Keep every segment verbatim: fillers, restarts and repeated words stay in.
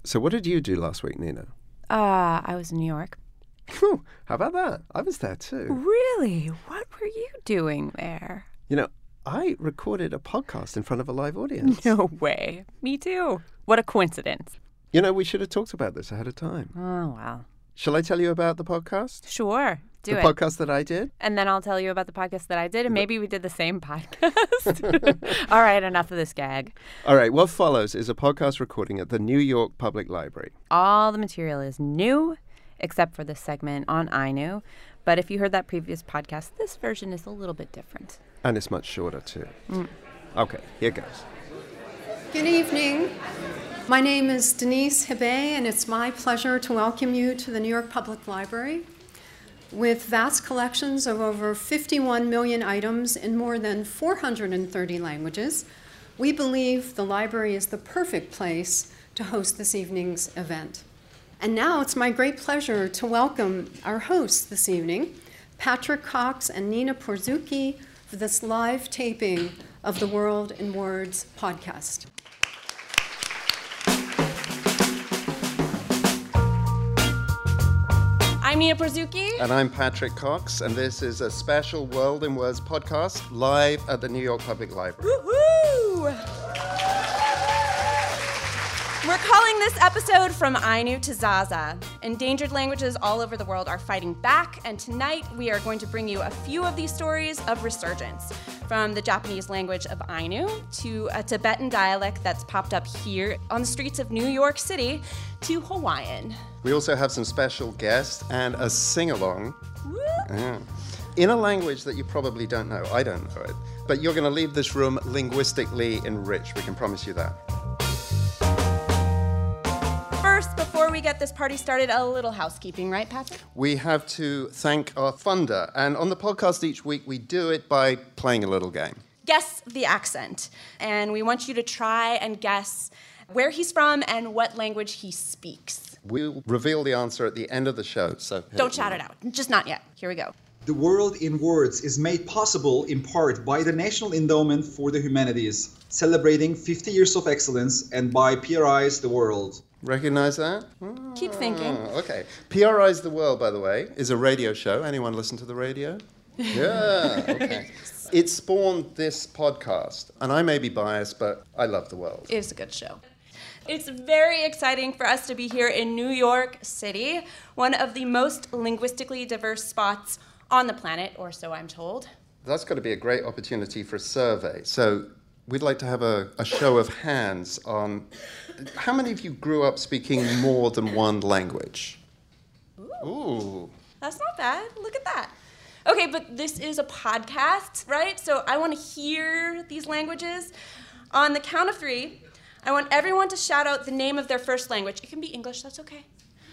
So what did you do last week, Nina? Uh, I was in New York. Whew, how about that? I was there too. Really? What were you doing there? You know, I recorded a podcast in front of a live audience. No way. Me too. What a coincidence. You know, we should have talked about this ahead of time. Oh, wow. Shall I tell you about the podcast? Sure. Do the it. The podcast that I did? And then I'll tell you about the podcast that I did, and maybe we did the same podcast. All right, enough of this gag. All right, what follows is a podcast recording at the New York Public Library. All the material is new, except for this segment on Ainu. But if you heard that previous podcast, this version is a little bit different. And it's much shorter, too. Mm. Okay, here goes. Good evening. My name is Denise Hebe, and it's my pleasure to welcome you to the New York Public Library. With vast collections of over fifty-one million items in more than four hundred thirty languages, we believe the library is the perfect place to host this evening's event. And now it's my great pleasure to welcome our hosts this evening, Patrick Cox and Nina Porzucki, for this live taping of the World in Words podcast. I'm Nina Porzucki. And I'm Patrick Cox, and this is a special World in Words podcast live at the New York Public Library. Woohoo! We're calling this episode From Ainu to Zaza. Endangered languages all over the world are fighting back, and tonight we are going to bring you a few of these stories of resurgence. From the Japanese language of Ainu to a Tibetan dialect that's popped up here on the streets of New York City to Hawaiian. We also have some special guests and a sing-along yeah. in a language that you probably don't know. I don't know it. But you're going to leave this room linguistically enriched. We can promise you that. First, before we get this party started, a little housekeeping, right, Patrick? We have to thank our funder. And on the podcast each week, we do it by playing a little game. Guess the accent. And we want you to try and guess where he's from and what language he speaks. We'll reveal the answer at the end of the show. So don't shout it out. Just not yet. Here we go. The World in Words is made possible in part by the National Endowment for the Humanities, celebrating fifty years of excellence, and by P R I's The World. Recognize that? Keep thinking. Oh, okay. P R I's The World, by the way, is a radio show. Anyone listen to the radio? Yeah, okay. It spawned this podcast, and I may be biased, but I love The World. It's a good show. It's very exciting for us to be here in New York City, one of the most linguistically diverse spots on the planet, or so I'm told. That's got to be a great opportunity for a survey. So we'd like to have a, a show of hands on how many of you grew up speaking more than one language? Ooh. Ooh. That's not bad. Look at that. Okay, but this is a podcast, right? So I want to hear these languages. On the count of three, I want everyone to shout out the name of their first language. It can be English, that's okay.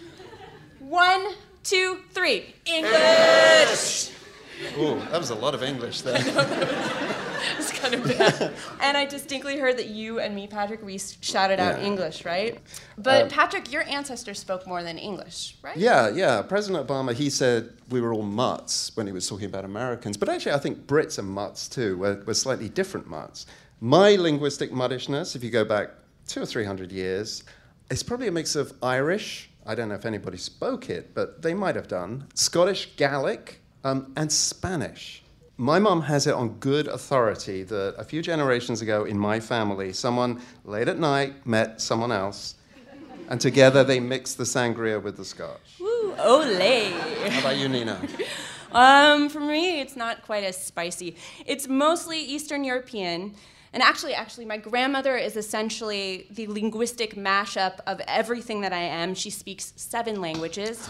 One, two, three. English! Ooh, that was a lot of English there. It's kind of bad. And I distinctly heard that you and me, Patrick, we shouted out yeah. English, right? But um, Patrick, your ancestors spoke more than English, right? Yeah, yeah. President Obama, he said we were all mutts when he was talking about Americans. But actually, I think Brits are mutts too. We're, we're slightly different mutts. My linguistic muttishness, if you go back two or three hundred years, it's probably a mix of Irish, I don't know if anybody spoke it, but they might have done, Scottish Gaelic, um, and Spanish. My mum has it on good authority that a few generations ago in my family, someone late at night met someone else, and together they mixed the sangria with the scotch. Woo, ole. How about you, Nina? um, for me, it's not quite as spicy. It's mostly Eastern European. And actually, actually, my grandmother is essentially the linguistic mashup of everything that I am. She speaks seven languages.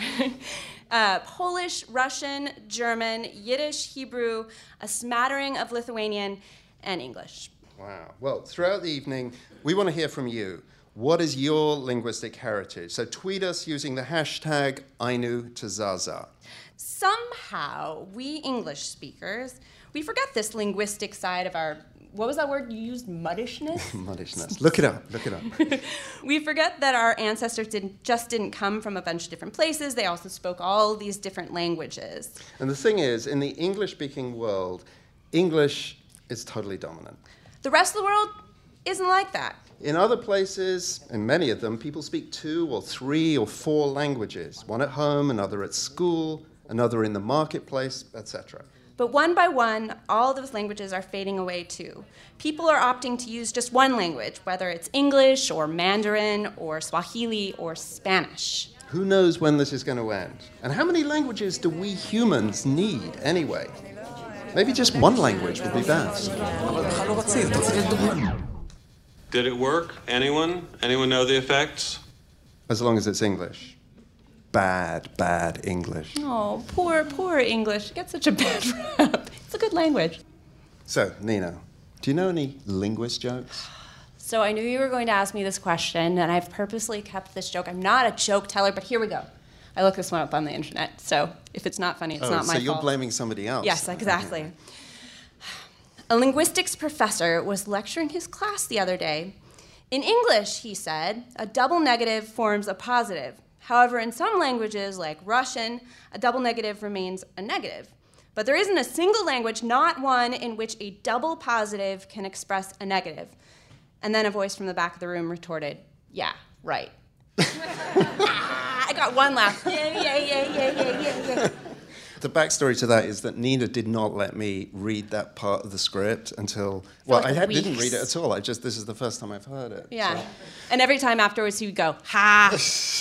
uh, Polish, Russian, German, Yiddish, Hebrew, a smattering of Lithuanian, and English. Wow. Well, throughout the evening, we want to hear from you. What is your linguistic heritage? So tweet us using the hashtag Ainu to Zaza. Somehow, we English speakers, we forget this linguistic side of our... What was that word you used? Muddishness? Muddishness. Look it up. Look it up. We forget that our ancestors didn't, just didn't come from a bunch of different places. They also spoke all these different languages. And the thing is, in the English-speaking world, English is totally dominant. The rest of the world isn't like that. In other places, in many of them, people speak two or three or four languages, one at home, another at school, another in the marketplace, et cetera. But one by one, all those languages are fading away too. People are opting to use just one language, whether it's English or Mandarin or Swahili or Spanish. Who knows when this is going to end? And how many languages do we humans need anyway? Maybe just one language would be best. Did it work? Anyone? Anyone know the effects? As long as it's English. Bad, bad English. Oh, poor, poor English. It gets such a bad rap. It's a good language. So, Nina, do you know any linguist jokes? So I knew you were going to ask me this question, and I've purposely kept this joke. I'm not a joke teller, but here we go. I looked this one up on the internet, so if it's not funny, it's oh, not my so fault. you're blaming somebody else. Yes, exactly. A linguistics professor was lecturing his class the other day. In English, he said, a double negative forms a positive. However, in some languages, like Russian, a double negative remains a negative. But there isn't a single language, not one, in which a double positive can express a negative. And then a voice from the back of the room retorted, yeah, right. I got one laugh. Yeah, yeah, yeah, yeah, yeah, yeah, yeah. The backstory to that is that Nina did not let me read that part of the script until, well, like I had, didn't weeks. read it at all. I just, this is the first time I've heard it. Yeah. So. And every time afterwards, he would go, ha.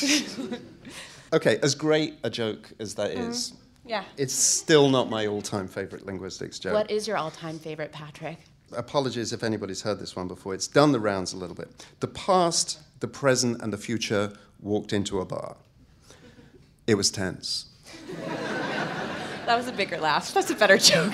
Okay, as great a joke as that is, Yeah. it's still not my all-time favorite linguistics joke. What is your all-time favorite, Patrick? Apologies if anybody's heard this one before. It's done the rounds a little bit. The past, the present, and the future walked into a bar. It was tense. That was a bigger laugh. That's a better joke.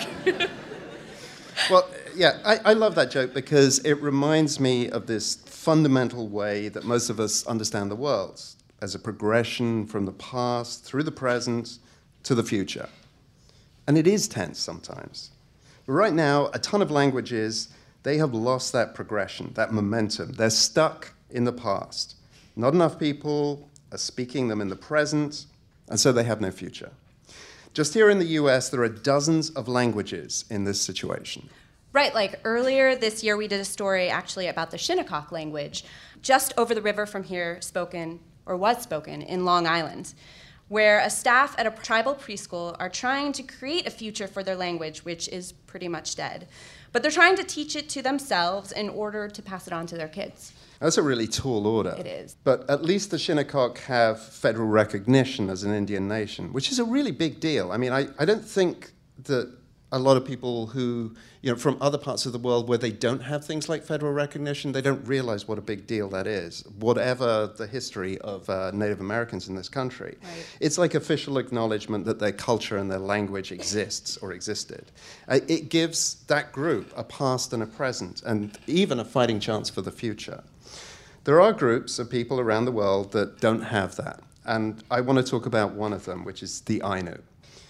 Well, yeah, I, I love that joke because it reminds me of this fundamental way that most of us understand the world, as a progression from the past through the present to the future. And it is tense sometimes. But right now, a ton of languages, they have lost that progression, that momentum. They're stuck in the past. Not enough people are speaking them in the present, and so they have no future. Just here in the U S, there are dozens of languages in this situation. Right, like earlier this year, we did a story actually about the Shinnecock language, just over the river from here, spoken, or was spoken, in Long Island, where a staff at a tribal preschool are trying to create a future for their language, which is pretty much dead. But they're trying to teach it to themselves in order to pass it on to their kids. That's a really tall order. It is. But at least the Shinnecock have federal recognition as an Indian nation, which is a really big deal. I mean, I, I don't think that a lot of people who, you know, from other parts of the world where they don't have things like federal recognition, they don't realize what a big deal that is, whatever the history of uh, Native Americans in this country. Right. It's like official acknowledgement that their culture and their language exists or existed. Uh, it gives that group a past and a present, and even a fighting chance for the future. There are groups of people around the world that don't have that, and I want to talk about one of them, which is the Ainu.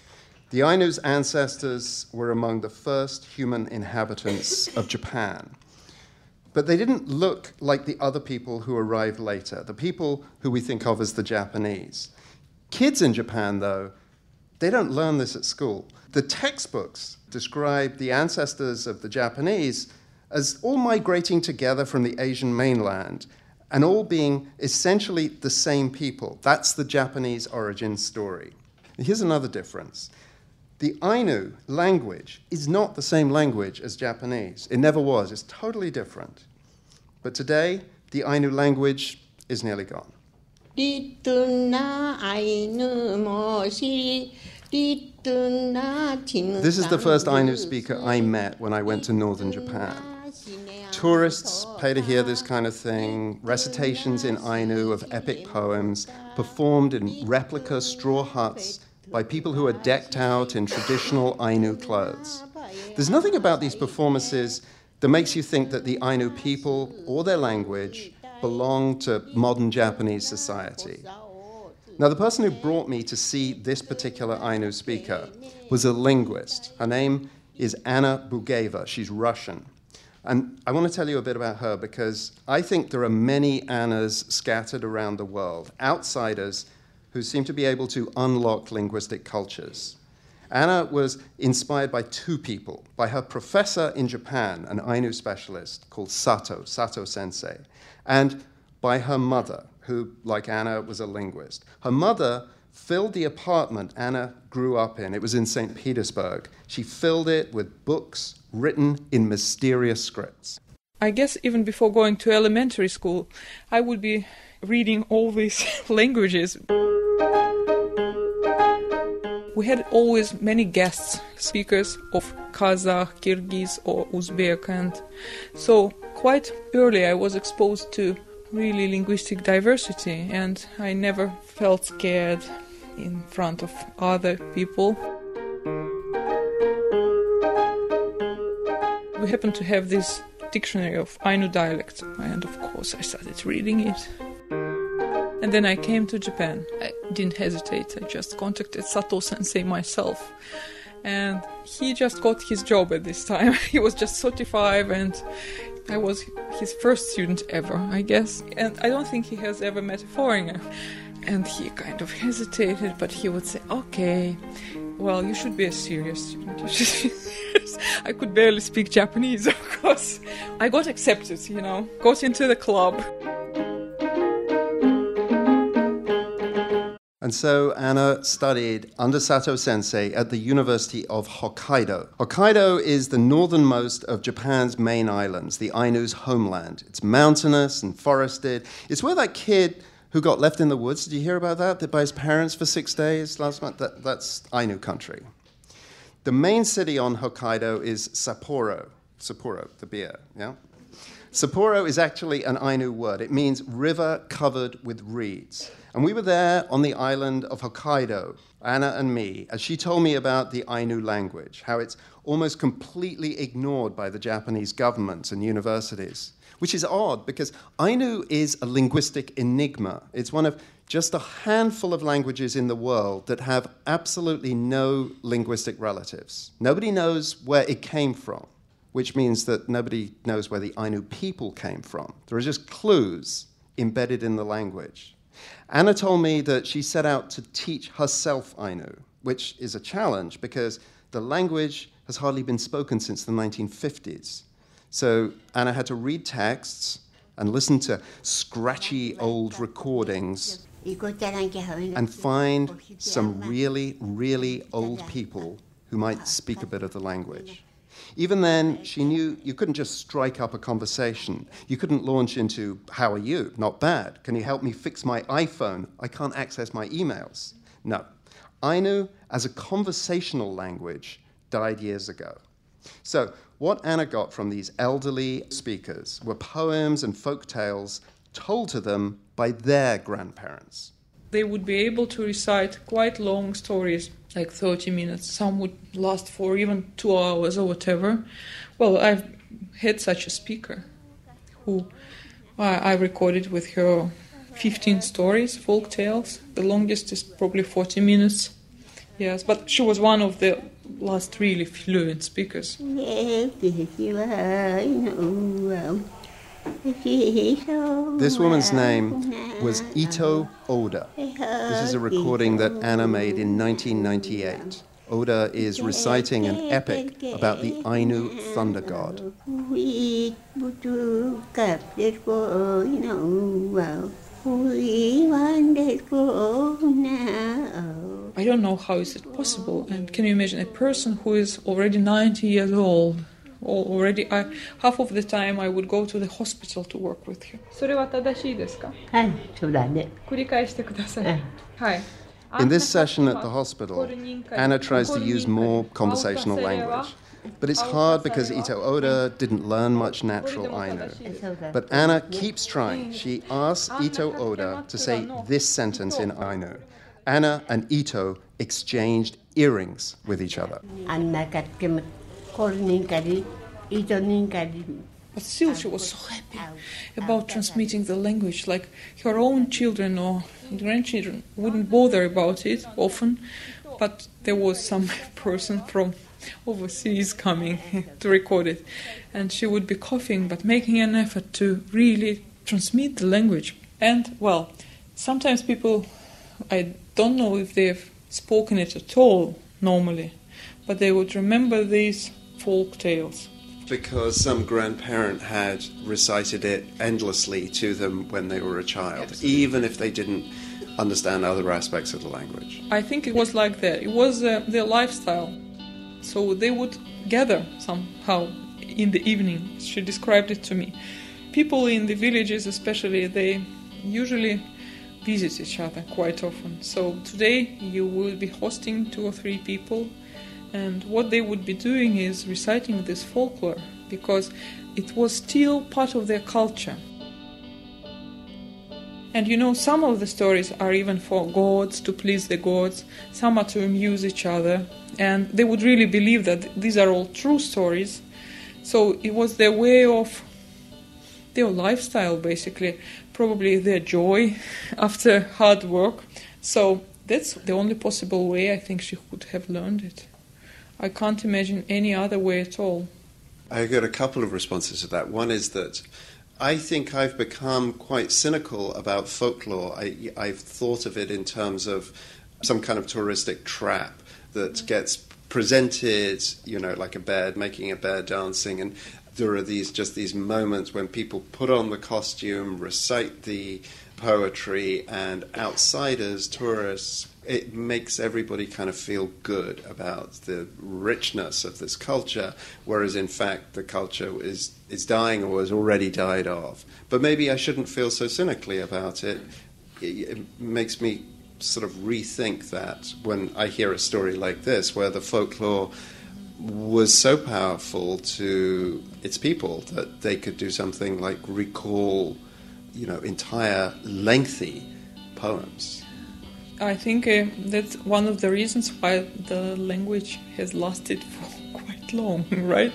The Ainu's ancestors were among the first human inhabitants of Japan. But they didn't look like the other people who arrived later, the people who we think of as the Japanese. Kids in Japan, though, they don't learn this at school. The textbooks describe the ancestors of the Japanese as all migrating together from the Asian mainland and all being essentially the same people. That's the Japanese origin story. Here's another difference. The Ainu language is not the same language as Japanese. It never was. It's totally different. But today, the Ainu language is nearly gone. This is the first Ainu speaker I met when I went to northern Japan. Tourists pay to hear this kind of thing, recitations in Ainu of epic poems performed in replica straw huts by people who are decked out in traditional Ainu clothes. There's nothing about these performances that makes you think that the Ainu people or their language belong to modern Japanese society. Now, the person who brought me to see this particular Ainu speaker was a linguist. Her name is Anna Bugeva. She's Russian. And I want to tell you a bit about her because I think there are many Annas scattered around the world, outsiders who seem to be able to unlock linguistic cultures. Anna was inspired by two people, by her professor in Japan, an Ainu specialist called Sato, Sato Sensei, and by her mother, who, like Anna, was a linguist. Her mother filled the apartment Anna grew up in. It was in Saint Petersburg. She filled it with books written in mysterious scripts. I guess even before going to elementary school, I would be reading all these languages. We had always many guests, speakers of Kazakh, Kyrgyz or Uzbek, and so quite early I was exposed to really linguistic diversity, and I never felt scared in front of other people. We happened to have this dictionary of Ainu dialects, and of course I started reading it. And then I came to Japan. I didn't hesitate, I just contacted Sato Sensei myself. And he just got his job at this time. He was just thirty-five and I was his first student ever, I guess. And I don't think he has ever met a foreigner. And he kind of hesitated, but he would say, okay, well, you should be a serious student. You should be serious. I could barely speak Japanese, of course. I got accepted, you know, got into the club. And so Anna studied under Sato Sensei at the University of Hokkaido. Hokkaido is the northernmost of Japan's main islands, the Ainu's homeland. It's mountainous and forested. It's where that kid who got left in the woods, did you hear about that? That by his parents for six days last month? That, that's Ainu country. The main city on Hokkaido is Sapporo. Sapporo, the beer, yeah? Sapporo is actually an Ainu word. It means river covered with reeds. And we were there on the island of Hokkaido, Anna and me, as she told me about the Ainu language, how it's almost completely ignored by the Japanese government and universities, which is odd because Ainu is a linguistic enigma. It's one of just a handful of languages in the world that have absolutely no linguistic relatives. Nobody knows where it came from, which means that nobody knows where the Ainu people came from. There are just clues embedded in the language. Anna told me that she set out to teach herself Ainu, which is a challenge because the language has hardly been spoken since the nineteen fifties. So Anna had to read texts and listen to scratchy old recordings and find some really, really old people who might speak a bit of the language. Even then, she knew you couldn't just strike up a conversation. You couldn't launch into, how are you? Not bad. Can you help me fix my iPhone? I can't access my emails. No. Ainu, as a conversational language, died years ago. So what Anna got from these elderly speakers were poems and folk tales told to them by their grandparents. They would be able to recite quite long stories, like thirty minutes. Some would last for even two hours or whatever. Well, I've had such a speaker who I, I recorded with her fifteen stories, folk tales. The longest is probably forty minutes. Yes, but she was one of the last really fluent speakers. This woman's name was Ito Oda. This is a recording that Anna made in nineteen ninety-eight. Oda is reciting an epic about the Ainu thunder god. I don't know how is it possible. And can you imagine a person who is already ninety years old? Already, I, half of the time I would go to the hospital to work with her. それは正しいですか? はい、そうだね。繰り返してください。はい。 In this session at the hospital, Anna tries to use more conversational language. But it's hard because Ito Oda didn't learn much natural Ainu. But Anna keeps trying. She asks Ito Oda to say this sentence in Ainu. Anna and Ito exchanged earrings with each other. But still, she was so happy about transmitting the language. Like her own children or grandchildren wouldn't bother about it often, but there was some person from overseas coming to record it, and she would be coughing but making an effort to really transmit the language. And well, sometimes people, I don't know if they've spoken it at all normally, but they would remember these folk tales. Because some grandparent had recited it endlessly to them when they were a child, Absolutely. Even if they didn't understand other aspects of the language. I think it was like that. It was uh, their lifestyle. So they would gather somehow in the evening. She described it to me. People in the villages especially, they usually visit each other quite often. So today you will be hosting two or three people, and what they would be doing is reciting this folklore, because it was still part of their culture. And you know, some of the stories are even for gods, to please the gods, some are to amuse each other, and they would really believe that these are all true stories. So it was their way of, their lifestyle basically, probably their joy after hard work. So that's the only possible way I think she could have learned it. I can't imagine any other way at all. I got a couple of responses to that. One is that I think I've become quite cynical about folklore. I, I've thought of it in terms of some kind of touristic trap that gets presented, you know, like a bear, making a bear dancing, and there are these just these moments when people put on the costume, recite the poetry, and outsiders, tourists, it makes everybody kind of feel good about the richness of this culture, whereas in fact the culture is, is dying or has already died off. But maybe I shouldn't feel so cynically about it. It, it makes me sort of rethink that when I hear a story like this, where the folklore was so powerful to its people that they could do something like recall, you know, entire lengthy poems. I think uh, that's one of the reasons why the language has lasted for quite long, right?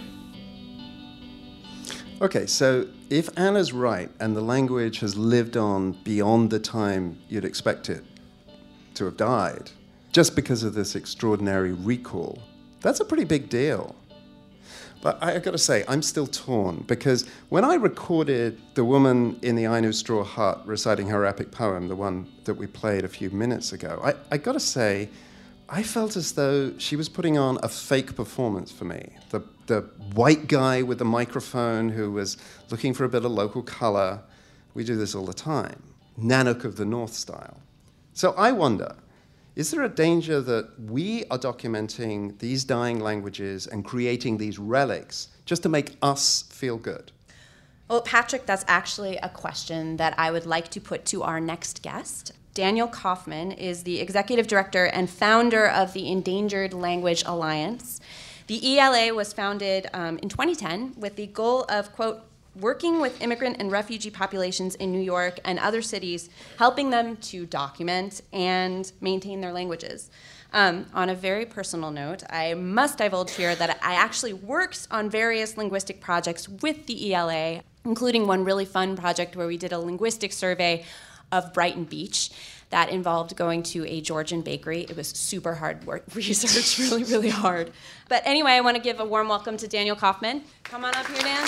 Okay, so if Anna's right and the language has lived on beyond the time you'd expect it to have died, just because of this extraordinary recall, that's a pretty big deal. But I, I've got to say, I'm still torn, because when I recorded the woman in the Ainu straw hut reciting her epic poem, the one that we played a few minutes ago, I, I got to say, I felt as though she was putting on a fake performance for me. The, the white guy with the microphone who was looking for a bit of local color. We do this all the time. Nanook of the North style. So I wonder, is there a danger that we are documenting these dying languages and creating these relics just to make us feel good? Well, Patrick, that's actually a question that I would like to put to our next guest. Daniel Kaufman is the executive director and founder of the Endangered Language Alliance. The E L A was founded um, in twenty ten with the goal of, quote, working with immigrant and refugee populations in New York and other cities, helping them to document and maintain their languages. Um, on a very personal note, I must divulge here that I actually worked on various linguistic projects with the E L A, including one really fun project where we did a linguistic survey of Brighton Beach that involved going to a Georgian bakery. It was super hard work research, really, really hard. But anyway, I want to give a warm welcome to Daniel Kaufman. Come on up here, Dan.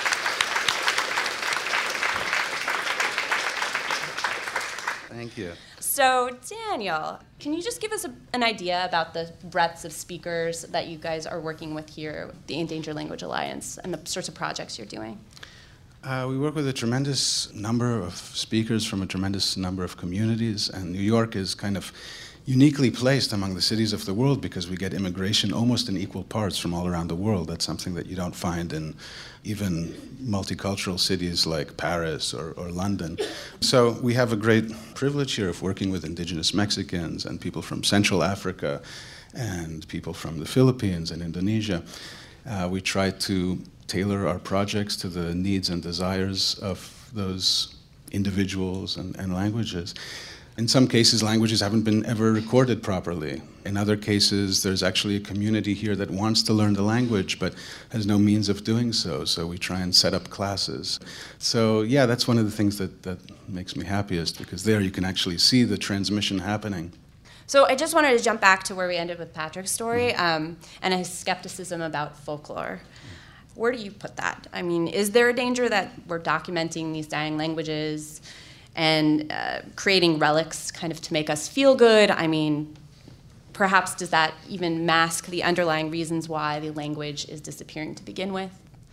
Thank you. So, Daniel, can you just give us a, an idea about the breadth of speakers that you guys are working with here, the Endangered Language Alliance, and the sorts of projects you're doing? Uh, we work with a tremendous number of speakers from a tremendous number of communities, and New York is kind of uniquely placed among the cities of the world because we get immigration almost in equal parts from all around the world. That's something that you don't find in even multicultural cities like Paris or, or London. So we have a great privilege here of working with indigenous Mexicans and people from Central Africa and people from the Philippines and Indonesia. Uh, we try to tailor our projects to the needs and desires of those individuals and, and languages. In some cases, languages haven't been ever recorded properly. In other cases, there's actually a community here that wants to learn the language but has no means of doing so, so we try and set up classes. So yeah, that's one of the things that, that makes me happiest, because there you can actually see the transmission happening. So I just wanted to jump back to where we ended with Patrick's story um, and his skepticism about folklore. Where do you put that? I mean, is there a danger that we're documenting these dying languages and uh, creating relics kind of to make us feel good? I mean, perhaps does that even mask the underlying reasons why the language is disappearing to begin with?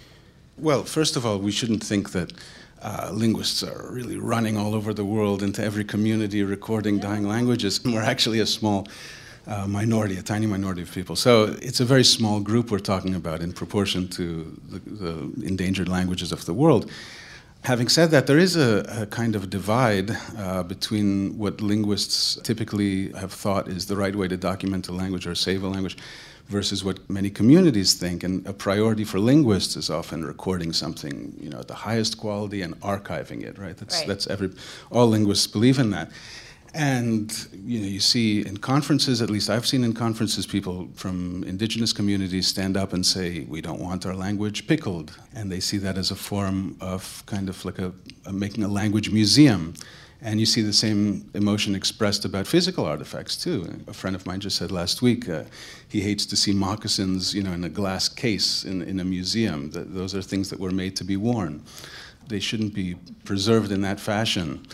Well, first of all, we shouldn't think that uh, linguists are really running all over the world into every community recording dying languages. We're actually a small uh, minority, a tiny minority of people. So it's a very small group we're talking about in proportion to the, the endangered languages of the world. Having said that, there is a, a kind of divide uh, between what linguists typically have thought is the right way to document a language or save a language versus what many communities think. And a priority for linguists is often recording something, you know, at the highest quality and archiving it, right? That's, right. that's every, all linguists believe in that. And you know, you see in conferences, at least I've seen in conferences, people from indigenous communities stand up and say, we don't want our language pickled. And they see that as a form of kind of like a, a making a language museum. And you see the same emotion expressed about physical artifacts too. A friend of mine just said last week, uh, he hates to see moccasins, you know, in a glass case in, in a museum. That those are things that were made to be worn. They shouldn't be preserved in that fashion.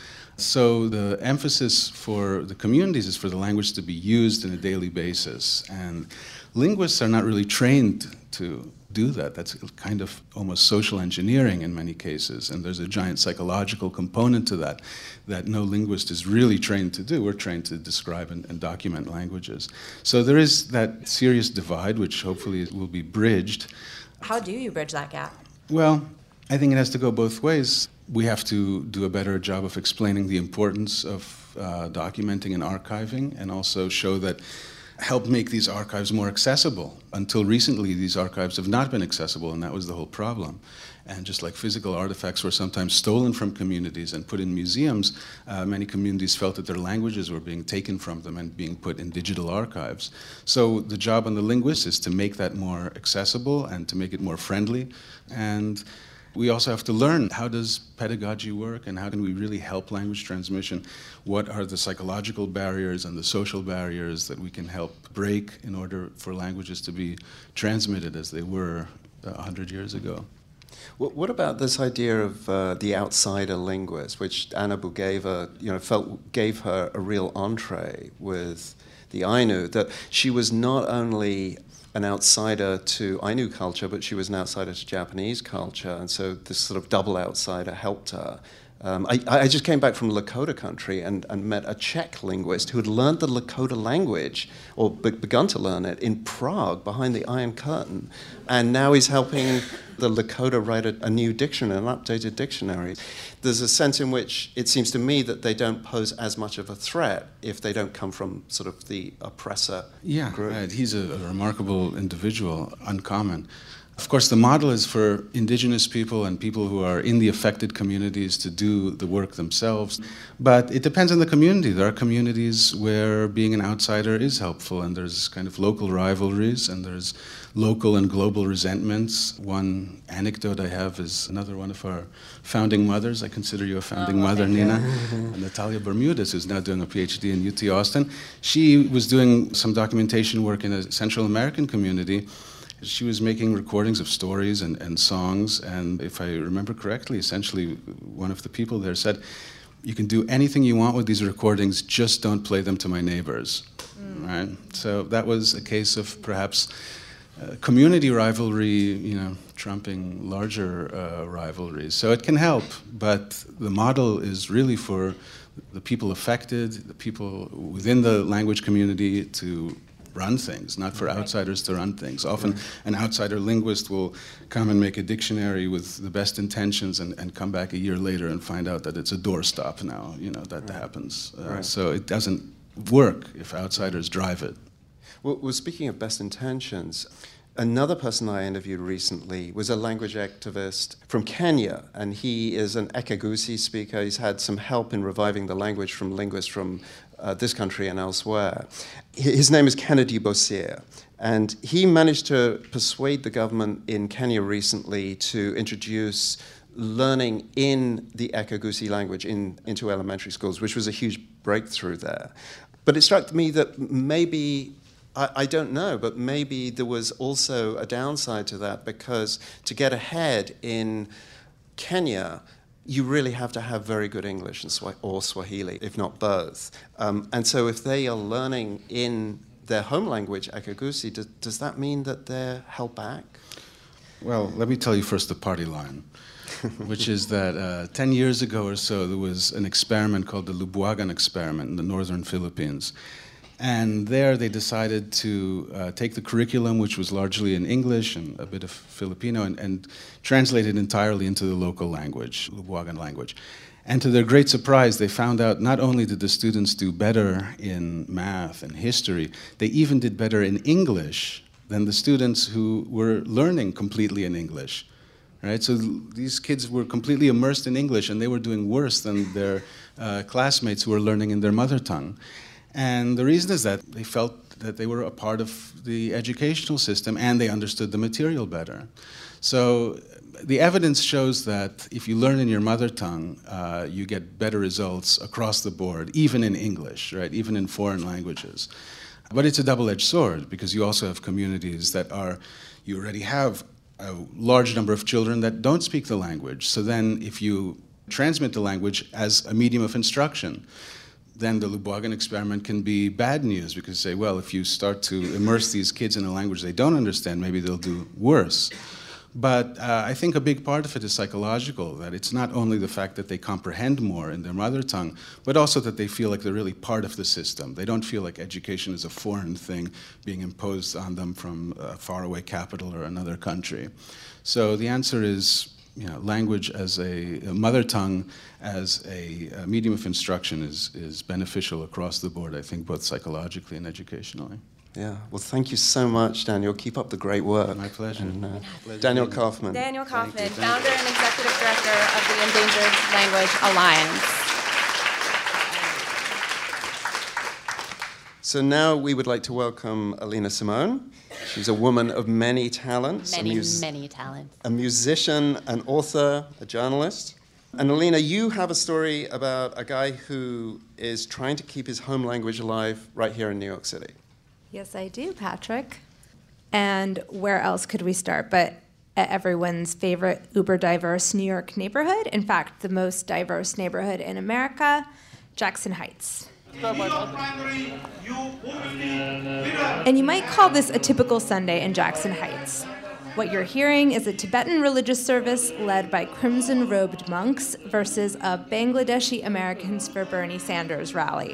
So the emphasis for the communities is for the language to be used on a daily basis. And linguists are not really trained to do that. That's kind of almost social engineering in many cases. And there's a giant psychological component to that that no linguist is really trained to do. We're trained to describe and, and document languages. So there is that serious divide, which hopefully will be bridged. How do you bridge that gap? Well, I think it has to go both ways. We have to do a better job of explaining the importance of uh, documenting and archiving, and also show that, help make these archives more accessible. Until recently, these archives have not been accessible, and that was the whole problem. And just like physical artifacts were sometimes stolen from communities and put in museums, uh, many communities felt that their languages were being taken from them and being put in digital archives. So the job on the linguist is to make that more accessible and to make it more friendly. And we also have to learn, how does pedagogy work and how can we really help language transmission? What are the psychological barriers and the social barriers that we can help break in order for languages to be transmitted as they were a hundred years ago? What about this idea of uh, the outsider linguist, which Anna Bugava, you know, felt gave her a real entree with the Ainu, that she was not only an outsider to Ainu culture, but she was an outsider to Japanese culture, and so this sort of double outsider helped her. Um, I, I just came back from Lakota country and, and met a Czech linguist who had learned the Lakota language, or be- begun to learn it, in Prague, behind the Iron Curtain. And now he's helping the Lakota write a, a new dictionary, an updated dictionary. There's a sense in which it seems to me that they don't pose as much of a threat if they don't come from sort of the oppressor yeah, group. Right. He's a, a remarkable individual, uncommon. Of course, the model is for indigenous people and people who are in the affected communities to do the work themselves. But it depends on the community. There are communities where being an outsider is helpful, and there's kind of local rivalries, and there's local and global resentments. One anecdote I have is another one of our founding mothers. I consider you a founding oh, mother, Nina. Natalia Bermudez, who's now doing a PhD in U T Austin. She was doing some documentation work in a Central American community. She was making recordings of stories and, and songs, and if I remember correctly, essentially one of the people there said, you can do anything you want with these recordings, just don't play them to my neighbors. Mm. Right? So that was a case of perhaps uh, community rivalry, you know, trumping larger uh, rivalries. So it can help, but the model is really for the people affected, the people within the language community to run things, not for outsiders to run things. Often an outsider linguist will come and make a dictionary with the best intentions and, and come back a year later and find out that it's a doorstop now. You know, that right. happens. Uh, right. So it doesn't work if outsiders drive it. Well, well, speaking of best intentions, another person I interviewed recently was a language activist from Kenya, and he is an Ekagusi speaker. He's had some help in reviving the language from linguists from uh, this country and elsewhere. His name is Kennedy Bosir, and he managed to persuade the government in Kenya recently to introduce learning in the Ekagusi language in, into elementary schools, which was a huge breakthrough there. But it struck me that maybe I don't know, but maybe there was also a downside to that, because to get ahead in Kenya, you really have to have very good English and Swa- or Swahili, if not both. Um, and so if they are learning in their home language, Akagusi, does, does that mean that they're held back? Well, let me tell you first the party line, which is that uh, ten years ago or so, there was an experiment called the Lubuagan experiment in the northern Philippines. And there they decided to uh, take the curriculum, which was largely in English and a bit of Filipino, and, and translate it entirely into the local language, Lubuagan language. And to their great surprise, they found out not only did the students do better in math and history, they even did better in English than the students who were learning completely in English. Right? So th- these kids were completely immersed in English, and they were doing worse than their uh, classmates who were learning in their mother tongue. And the reason is that they felt that they were a part of the educational system and they understood the material better. So the evidence shows that if you learn in your mother tongue, uh, you get better results across the board, even in English, right? Even in foreign languages. But it's a double-edged sword because you also have communities that are, you already have a large number of children that don't speak the language. So then if you transmit the language as a medium of instruction, then the Lubuagan experiment can be bad news because you say, well, if you start to immerse these kids in a language they don't understand, maybe they'll do worse. But uh, I think a big part of it is psychological, that it's not only the fact that they comprehend more in their mother tongue, but also that they feel like they're really part of the system. They don't feel like education is a foreign thing being imposed on them from a faraway capital or another country. So the answer is, you know, language as a, a mother tongue, as a, a medium of instruction is, is beneficial across the board, I think, both psychologically and educationally. Yeah, well, thank you so much, Daniel. Keep up the great work. My pleasure. And, uh, Daniel Kaufman. Daniel Kaufman, founder and executive director of the Endangered Language Alliance. So now we would like to welcome Alina Simone. She's a woman of many talents. Many, a mus- many talents. A musician, an author, a journalist. And Alina, you have a story about a guy who is trying to keep his home language alive right here in New York City. Yes, I do, Patrick. And where else could we start but at everyone's favorite uber-diverse New York neighborhood? In fact, the most diverse neighborhood in America, Jackson Heights. And you might call this a typical Sunday in Jackson Heights. What you're hearing is a Tibetan religious service led by crimson-robed monks versus a Bangladeshi Americans for Bernie Sanders rally.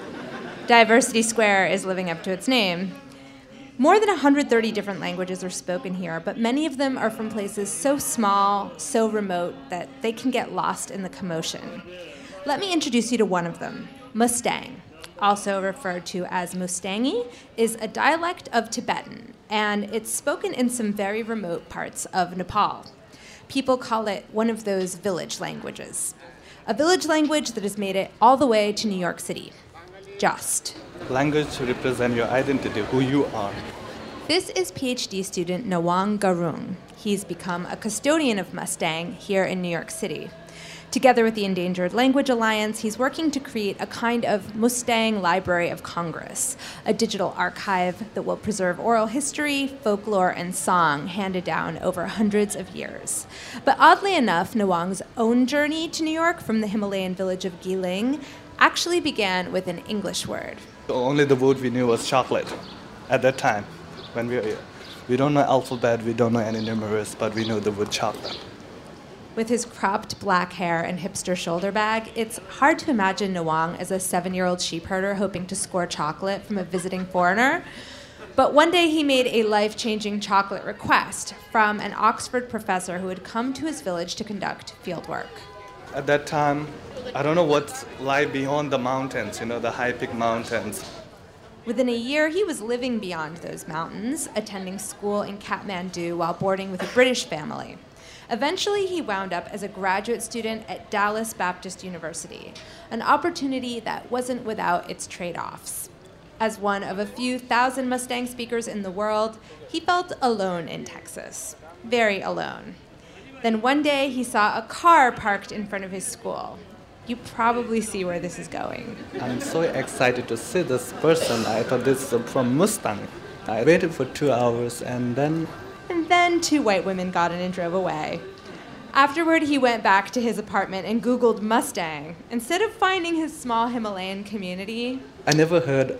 Diversity Square is living up to its name. More than one hundred thirty different languages are spoken here, but many of them are from places so small, so remote, that they can get lost in the commotion. Let me introduce you to one of them. Mustang, also referred to as Mustangi, is a dialect of Tibetan, and it's spoken in some very remote parts of Nepal. People call it one of those village languages. A village language that has made it all the way to New York City. Just. Language to represent your identity, who you are. This is PhD student Nawang Garung. He's become a custodian of Mustang here in New York City. Together with the Endangered Language Alliance, he's working to create a kind of Mustang Library of Congress, a digital archive that will preserve oral history, folklore, and song handed down over hundreds of years. But oddly enough, Nawang's own journey to New York from the Himalayan village of Giling actually began with an English word. Only the word we knew was chocolate at that time when we were here. We don't know alphabet, we don't know any numerals, but we know the word chocolate. With his cropped black hair and hipster shoulder bag, it's hard to imagine Nawang as a seven-year-old sheep herder hoping to score chocolate from a visiting foreigner. But one day he made a life-changing chocolate request from an Oxford professor who had come to his village to conduct field work. At that time, I don't know what lie beyond the mountains, you know, the high peak mountains. Within a year, he was living beyond those mountains, attending school in Kathmandu while boarding with a British family. Eventually, he wound up as a graduate student at Dallas Baptist University, an opportunity that wasn't without its trade-offs. As one of a few thousand Mustang speakers in the world, he felt alone in Texas, very alone. Then one day, he saw a car parked in front of his school. You probably see where this is going. I'm so excited to see this person. I thought this is from Mustang. I waited for two hours and then... And then two white women got in and drove away. Afterward, he went back to his apartment and Googled Mustang. Instead of finding his small Himalayan community... I never heard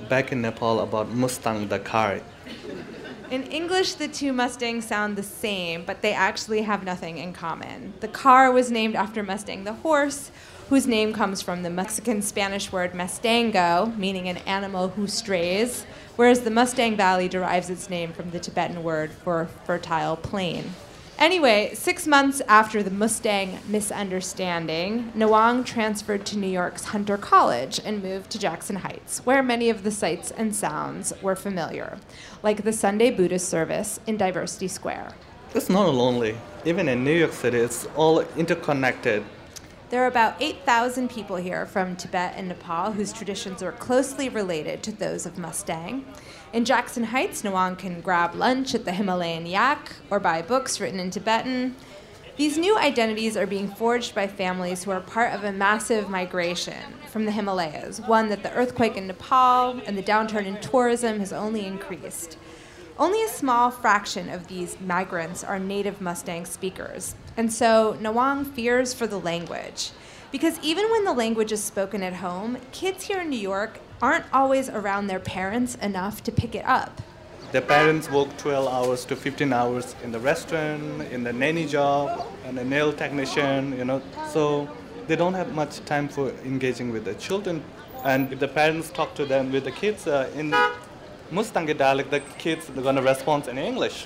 back in Nepal about Mustang, the car. In English, the two Mustangs sound the same, but they actually have nothing in common. The car was named after Mustang the horse, whose name comes from the Mexican-Spanish word mustango, meaning an animal who strays, whereas the Mustang Valley derives its name from the Tibetan word for fertile plain. Anyway, six months after the Mustang misunderstanding, Nawang transferred to New York's Hunter College and moved to Jackson Heights, where many of the sights and sounds were familiar, like the Sunday Buddhist service in Diversity Square. It's not lonely. Even in New York City, it's all interconnected. There are about eight thousand people here from Tibet and Nepal whose traditions are closely related to those of Mustang. In Jackson Heights, Nawang can grab lunch at the Himalayan Yak or buy books written in Tibetan. These new identities are being forged by families who are part of a massive migration from the Himalayas, one that the earthquake in Nepal and the downturn in tourism has only increased. Only a small fraction of these migrants are native Mustang speakers, and so Nawang fears for the language. Because even when the language is spoken at home, kids here in New York aren't always around their parents enough to pick it up. Their parents work twelve hours to fifteen hours in the restaurant, in the nanny job, and a nail technician, you know, so they don't have much time for engaging with their children. And if the parents talk to them with the kids uh, in Mustangi dialect, the kids are going to respond in English.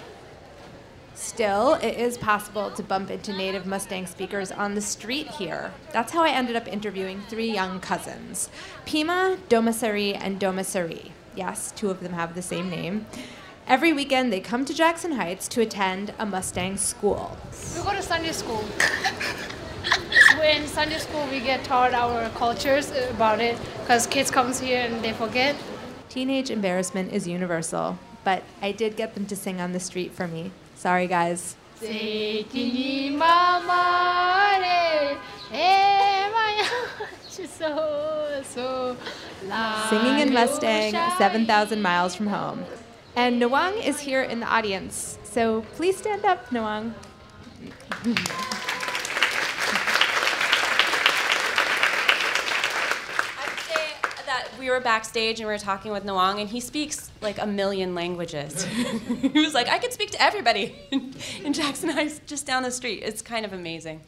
Still, it is possible to bump into native Mustang speakers on the street here. That's how I ended up interviewing three young cousins, Pima, Domasari, and Domasari. Yes, two of them have the same name. Every weekend, they come to Jackson Heights to attend a Mustang school. We go to Sunday school. So in Sunday school, we get taught our cultures about it, because kids come here and they forget. Teenage embarrassment is universal, but I did get them to sing on the street for me. Sorry, guys. Singing in Mustang, seven thousand miles from home. And Nawang is here in the audience, so please stand up, Nawang. We were backstage and we were talking with Nawang, and he speaks like a million languages. He was like, I could speak to everybody in Jackson Heights just down the street. It's kind of amazing.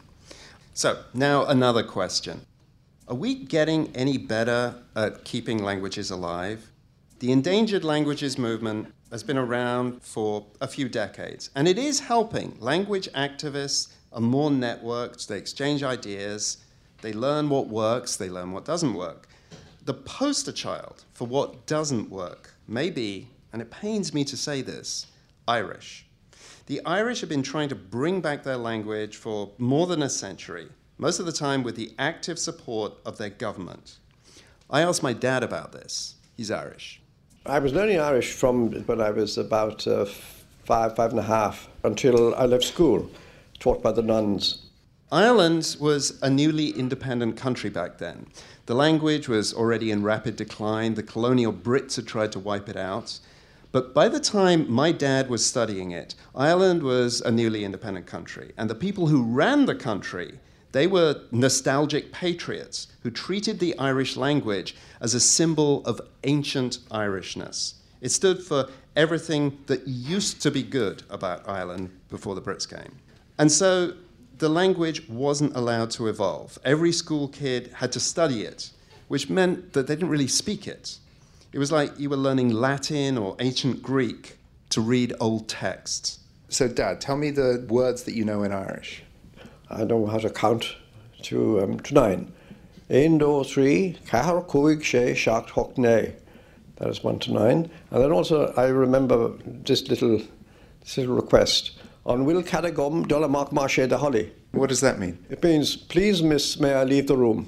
So now another question. Are we getting any better at keeping languages alive? The endangered languages movement has been around for a few decades, and it is helping. Language activists are more networked, they exchange ideas, they learn what works, they learn what doesn't work. The poster child for what doesn't work may be, and it pains me to say this, Irish. The Irish have been trying to bring back their language for more than a century, most of the time with the active support of their government. I asked my dad about this. He's Irish. I was learning Irish from when I was about uh, five, five and a half, until I left school, taught by the nuns. Ireland was a newly independent country back then. The language was already in rapid decline. The colonial Brits had tried to wipe it out. But by the time my dad was studying it, Ireland was a newly independent country. And the people who ran the country, they were nostalgic patriots who treated the Irish language as a symbol of ancient Irishness. It stood for everything that used to be good about Ireland before the Brits came. And so the language wasn't allowed to evolve. Every school kid had to study it, which meant that they didn't really speak it. It was like you were learning Latin or ancient Greek to read old texts. So, Dad, tell me the words that you know in Irish. I know how to count to, um, to nine. Ein, do, three, car, cuig, she, shacht, hock, nay. That is one to nine. And then also I remember this little, this little request. On Will Cadagum, Dollar Mark Marche de Holly. What does that mean? It means, please, miss, may I leave the room?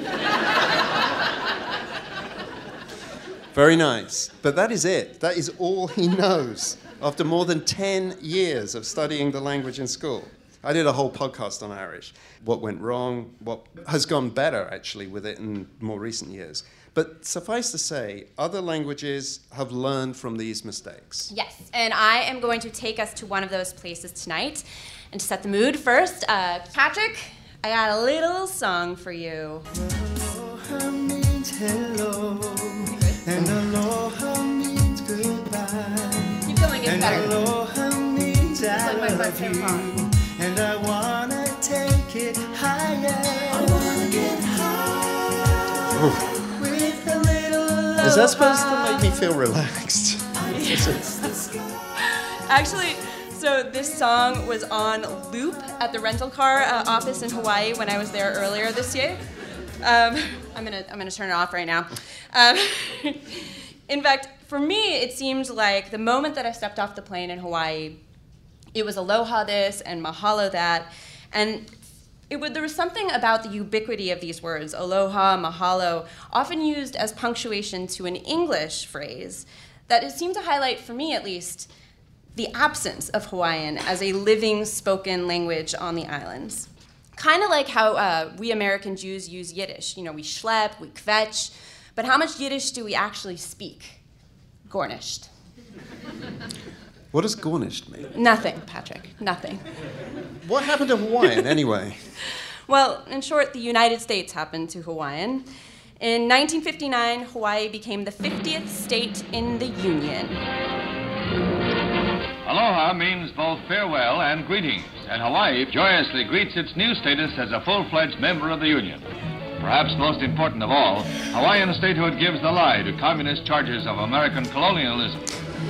Very nice. But that is it. That is all he knows after more than ten years of studying the language in school. I did a whole podcast on Irish. What went wrong, what has gone better, actually, with it in more recent years. But suffice to say, other languages have learned from these mistakes. Yes, and I am going to take us to one of those places tonight. And to set the mood first, uh, Patrick, I got a little song for you. Hello, means hello, and hello love you, and I wanna take it higher. I wanna get high with a little. Is that supposed to make me feel relaxed? Actually, so this song was on loop at the rental car uh, office in Hawaii when I was there earlier this year. Um, I'm gonna I'm gonna turn it off right now. Um, in fact, for me, it seemed like the moment that I stepped off the plane in Hawaii, it was aloha this and mahalo that, and it would, there was something about the ubiquity of these words, aloha, mahalo, often used as punctuation to an English phrase, that it seemed to highlight, for me at least, the absence of Hawaiian as a living spoken language on the islands. Kind of like how uh, we American Jews use Yiddish. You know, we schlepp, we kvetch, but how much Yiddish do we actually speak? Gornished. What does Gornished mean? Nothing, Patrick, nothing. What happened to Hawaiian, anyway? Well, in short, the United States happened to Hawaiian. In nineteen fifty-nine, Hawaii became the fiftieth state in the Union. Aloha means both farewell and greetings, and Hawaii joyously greets its new status as a full-fledged member of the Union. Perhaps most important of all, Hawaiian statehood gives the lie to communist charges of American colonialism.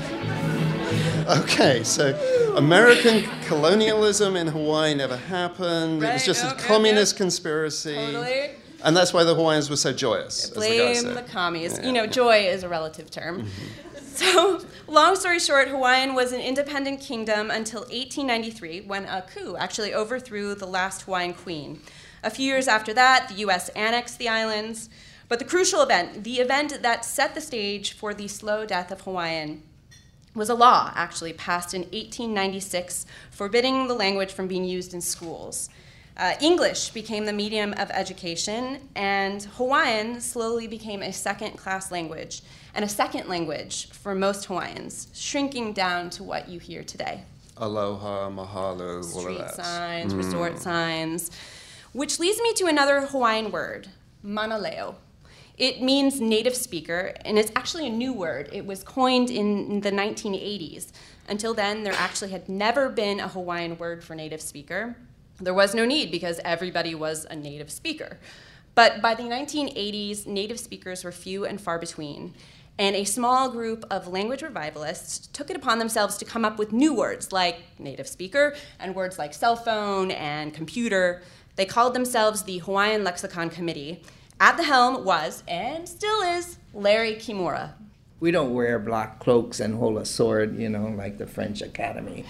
Okay, so American colonialism in Hawaii never happened. Right, it was just no, a no, communist no. conspiracy. Totally. And that's why the Hawaiians were so joyous. as the guy Blame said. the commies. Yeah, you know, yeah. joy is a relative term. Mm-hmm. So, long story short, Hawaiian was an independent kingdom until eighteen ninety-three, when a coup actually overthrew the last Hawaiian queen. A few years after that, the U S annexed the islands. But the crucial event, the event that set the stage for the slow death of Hawaiian, was a law actually passed in eighteen ninety-six forbidding the language from being used in schools. Uh, English became the medium of education, and Hawaiian slowly became a second-class language, and a second language for most Hawaiians, shrinking down to what you hear today. Aloha, mahalo, all Street of that. signs, Mm. resort signs, which leads me to another Hawaiian word, manaleo. It means native speaker, and it's actually a new word. It was coined in the nineteen eighties. Until then, there actually had never been a Hawaiian word for native speaker. There was no need because everybody was a native speaker. But by the nineteen eighties, native speakers were few and far between, and a small group of language revivalists took it upon themselves to come up with new words like native speaker and words like cell phone and computer. They called themselves the Hawaiian Lexicon Committee. At the helm was, and still is, Larry Kimura. We don't wear black cloaks and hold a sword, you know, like the French Academy.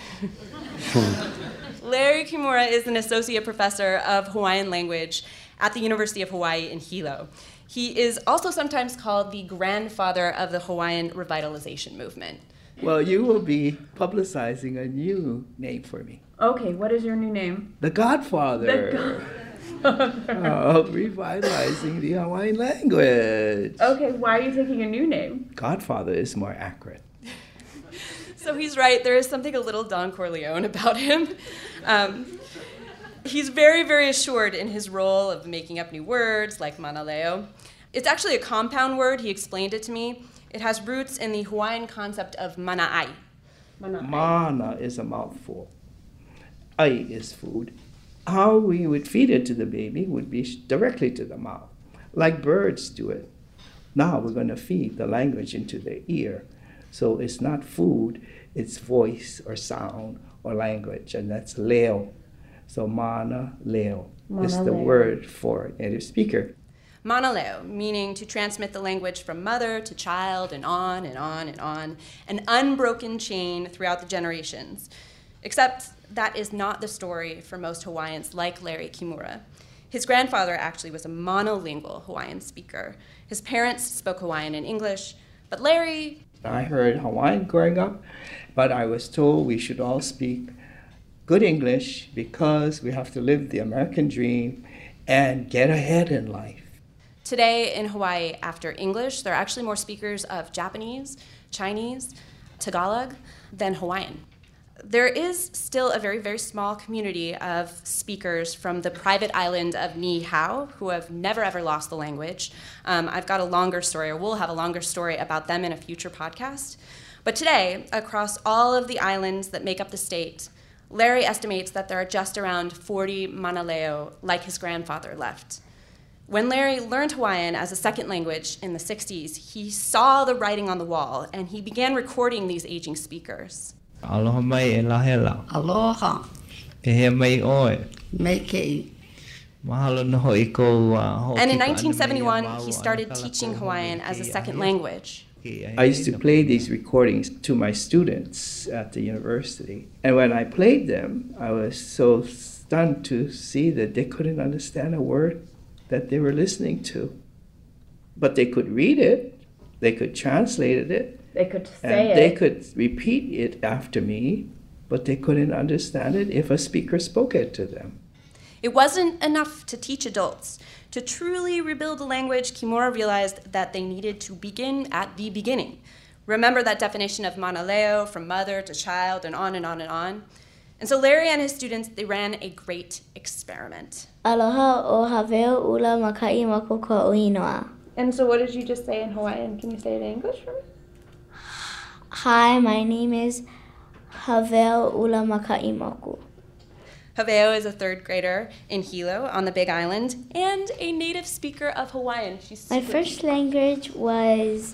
Larry Kimura is an associate professor of Hawaiian language at the University of Hawaii in Hilo. He is also sometimes called the grandfather of the Hawaiian revitalization movement. Well, you will be publicizing a new name for me. Okay, what is your new name? The Godfather. The Godfather. Of revitalizing the Hawaiian language. Okay, why are you taking a new name? Godfather is more accurate. So he's right, there is something a little Don Corleone about him. Um, he's very, very assured in his role of making up new words like manaleo. It's actually a compound word, he explained it to me. It has roots in the Hawaiian concept of mana'ai. Mana'ai. Mana is a mouthful. Ai is food. How we would feed it to the baby would be directly to the mouth, like birds do it. Now we're going to feed the language into the ear. So it's not food, it's voice or sound or language, and that's leo. So mana leo is the Manaleo. word for native speaker. Manaleo, meaning to transmit the language from mother to child and on and on and on, an unbroken chain throughout the generations. Except that is not the story for most Hawaiians like Larry Kimura. His grandfather actually was a monolingual Hawaiian speaker. His parents spoke Hawaiian and English, but Larry... I heard Hawaiian growing up, but I was told we should all speak good English because we have to live the American dream and get ahead in life. Today in Hawaii, after English, there are actually more speakers of Japanese, Chinese, Tagalog than Hawaiian. There is still a very, very small community of speakers from the private island of Niihau who have never, ever lost the language. Um, I've got a longer story, or we'll have a longer story about them in a future podcast. But today, across all of the islands that make up the state, Larry estimates that there are just around forty Manaleo, like his grandfather, left. When Larry learned Hawaiian as a second language in the sixties, he saw the writing on the wall, and he began recording these aging speakers. Aloha mai e lahela. Aloha. E he mai oe. Me kei. Mahalo no iko uh, And in nineteen seventy-one, he started teaching Hawaiian as a second language. I used to play these recordings to my students at the university. And when I played them, I was so stunned to see that they couldn't understand a word that they were listening to. But they could read it, they could translate it, they could say and it. they could repeat it after me, but they couldn't understand it if a speaker spoke it to them. It wasn't enough to teach adults. To truly rebuild a language, Kimura realized that they needed to begin at the beginning. Remember that definition of manaleo, from mother to child, and on and on and on? And so Larry and his students, they ran a great experiment. Aloha o haveo ula makai mako ko inoa. And so what did you just say in Hawaiian? Can you say it in English for me? Hi, my name is Haveo ula makai mako. Haveo is a third grader in Hilo on the Big Island and a native speaker of Hawaiian. She's My first language was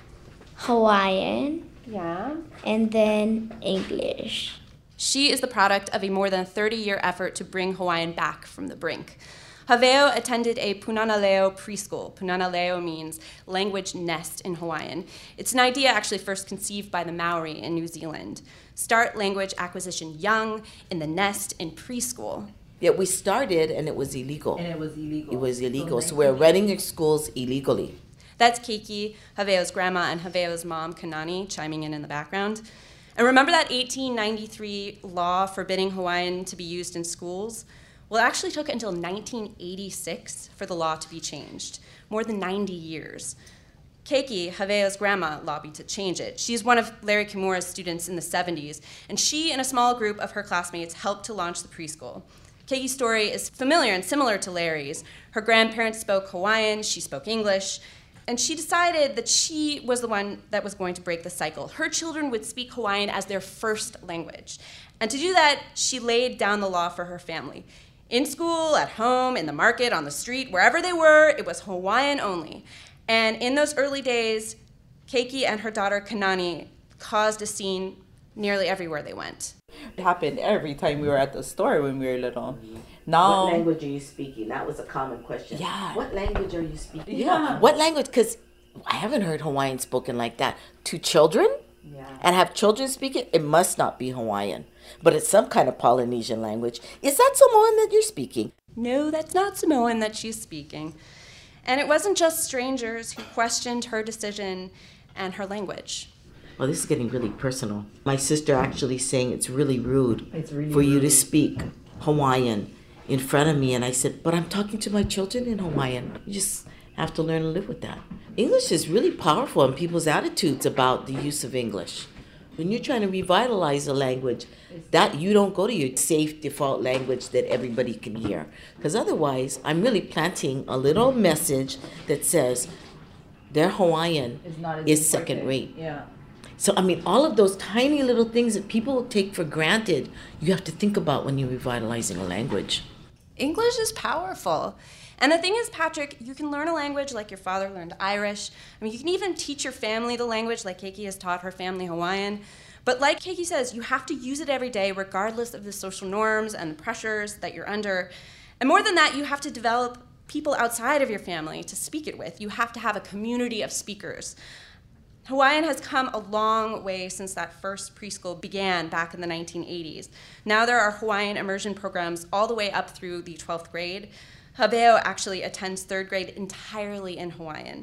Hawaiian. Yeah. And then English. She is the product of a more than thirty-year effort to bring Hawaiian back from the brink. Haveo attended a Punanaleo preschool. Punanaleo means language nest in Hawaiian. It's an idea actually first conceived by the Maori in New Zealand. Start language acquisition young, in the nest, in preschool. Yeah, we started and it was illegal. And it was illegal. It was illegal, so we're running schools illegally. That's Keiki, Haveo's grandma, and Haveo's mom, Kanani, chiming in in the background. And remember that eighteen ninety-three law forbidding Hawaiian to be used in schools? Well, it actually took until nineteen eighty-six for the law to be changed, more than ninety years. Keiki, Haveo's grandma, lobbied to change it. She's one of Larry Kimura's students in the seventies, and she and a small group of her classmates helped to launch the preschool. Keiki's story is familiar and similar to Larry's. Her grandparents spoke Hawaiian, she spoke English, and she decided that she was the one that was going to break the cycle. Her children would speak Hawaiian as their first language. And to do that, she laid down the law for her family. In school, at home, in the market, on the street, wherever they were, it was Hawaiian only. And in those early days, Keiki and her daughter Kanani caused a scene nearly everywhere they went. It happened every time we were at the store when we were little. Now, What language are you speaking? That was a common question. Yeah. What language are you speaking? Yeah. What language? Because I haven't heard Hawaiian spoken like that. To children? Yeah. And have children speak it? It must not be Hawaiian. But it's some kind of Polynesian language. Is that Samoan that you're speaking? No, that's not Samoan that she's speaking. And it wasn't just strangers who questioned her decision and her language. Well, this is getting really personal. My sister actually saying it's really rude It's really for you to rude. speak Hawaiian in front of me. And I said, but I'm talking to my children in Hawaiian. You just have to learn to live with that. English is really powerful in people's attitudes about the use of English. When you're trying to revitalize a language, that you don't go to your safe default language that everybody can hear. Because otherwise, I'm really planting a little message that says their Hawaiian It's not as is important. second rate. Yeah. So, I mean, all of those tiny little things that people take for granted, you have to think about when you're revitalizing a language. English is powerful. And the thing is, Patrick, you can learn a language like your father learned Irish. I mean, you can even teach your family the language like Keiki has taught her family Hawaiian. But like Keiki says, you have to use it every day regardless of the social norms and the pressures that you're under. And more than that, you have to develop people outside of your family to speak it with. You have to have a community of speakers. Hawaiian has come a long way since that first preschool began back in the nineteen eighties. Now there are Hawaiian immersion programs all the way up through the twelfth grade. Haveo actually attends third grade entirely in Hawaiian.